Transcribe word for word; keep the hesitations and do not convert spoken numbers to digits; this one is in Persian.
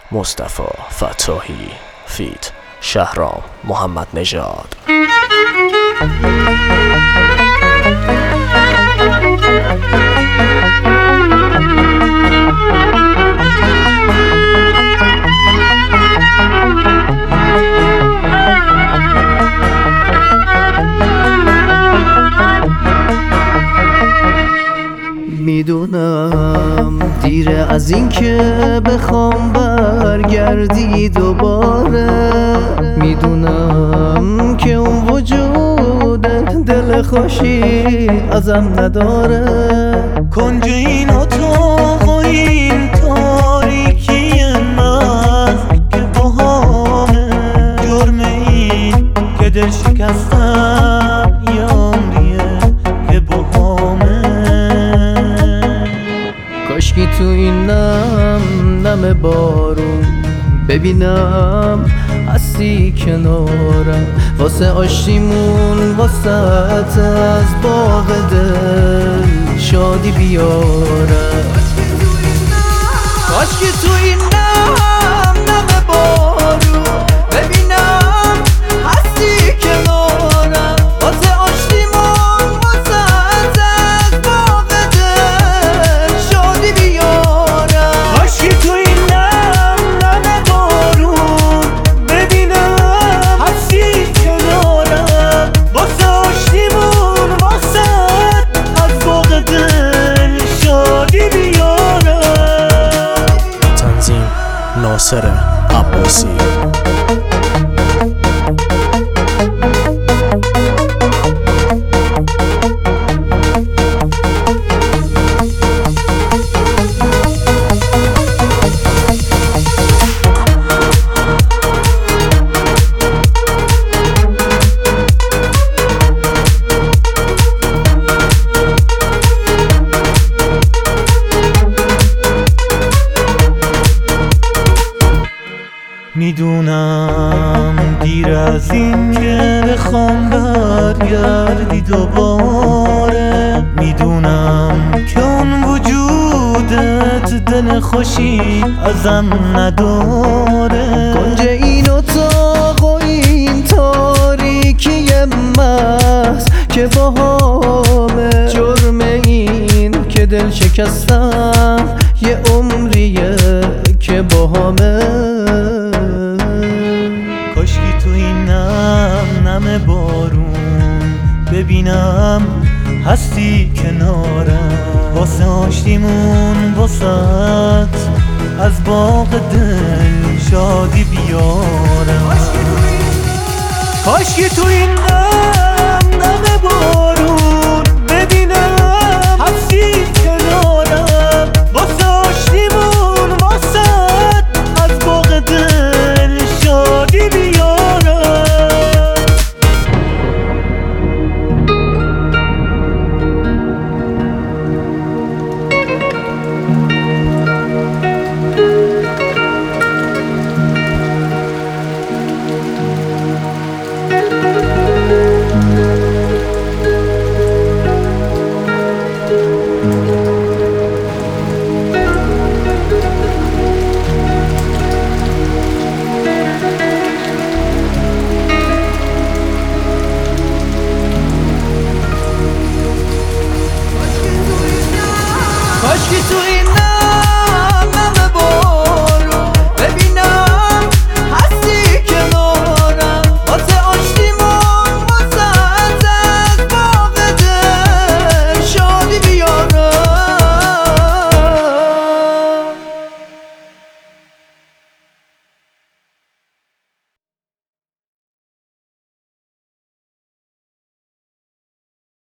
مصطفی فتاحی فیت شهرام محمد نژاد. میدونم دیره از این که بخوام برگردی دوباره، میدونم که اون وجودت دل خوشی ازم نداره. کنج این اتاق و این تاریکی محض که با همه جرم این که دل شکستم یه عمریه که با همه. کاشکی تو این نم نم بارون ببینم هستی کنارم، واسه آشتیمون واسه از باغ دل شادی بیارم. کاشکی تو این نم نم بارون ببینم هستی کنارم، واسه آشتیمون واسه از باغ دل شادی بیارم. کاشکی تو این نم نم بارون ببینم هستی کنارم، واسه آشتیمون واسه از باغ دل شادی بیارم. تنظیم ناصر عباسی. میدونم دیر از این که بخوام برگردی دوباره، میدونم که اون وجودت دل خوشی ازم نداره. کنج این اتاق و این تاریکی محض که با همه جرم این که دل شکستم یه عمریه که با همه. کاشکی تو این نم نم بارون ببینم هستی کنارم، واسه آشتیمون واسط از باغ دل شادی بیارم. کاشکی تو این نم